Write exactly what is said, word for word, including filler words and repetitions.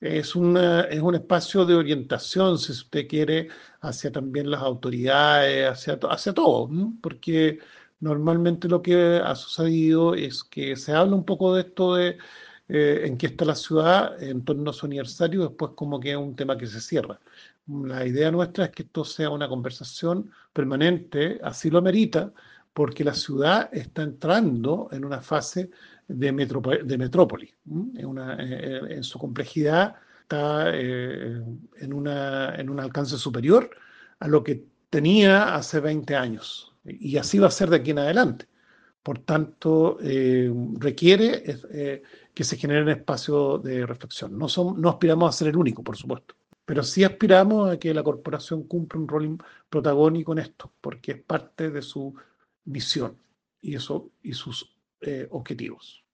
Es una, es un espacio de orientación, si usted quiere, hacia también las autoridades, hacia, to- hacia todo, ¿m? Porque normalmente lo que ha sucedido es que se habla un poco de esto de eh, en qué está la ciudad en torno a su aniversario, después como que es un tema que se cierra. La idea nuestra es que esto sea una conversación permanente, así lo amerita, porque la ciudad está entrando en una fase de, metropo- de metrópoli. ¿M? En, una- eh, en su complejidad está eh, en, una, en un alcance superior a lo que tenía hace veinte años. Y así va a ser de aquí en adelante. Por tanto, eh, requiere eh, que se generen espacios de reflexión. No, son, no aspiramos a ser el único, por supuesto, pero sí aspiramos a que la corporación cumpla un rol protagónico en esto, porque es parte de su visión y, eso, y sus eh, objetivos.